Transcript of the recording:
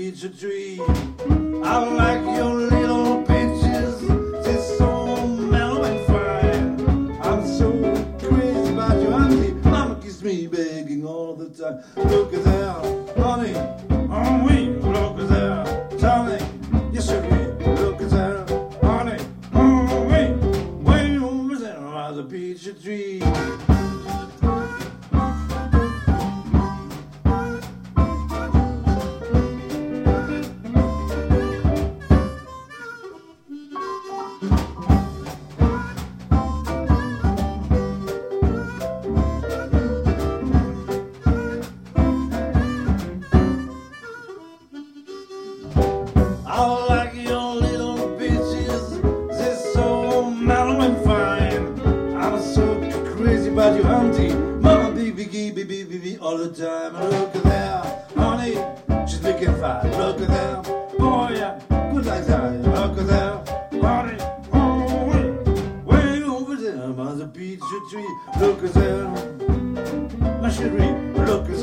peach tree. I like your little bitches, they're so mellow and fine. I'm so crazy about your auntie, mama keeps me begging all the time. Look at that, honey, oh we, look at that, darling, yes sir, look at that, honey, oh we, way over there by the peach tree. I like your little bitches, they're so mellow and fine. I'm so crazy about your auntie, mama baby all the time. And look at that, honey, she's looking fine. Look at that, boy, yeah, good like that. Look at that, honey, oh, way over there by the peach tree. Look at that, my cherie, look at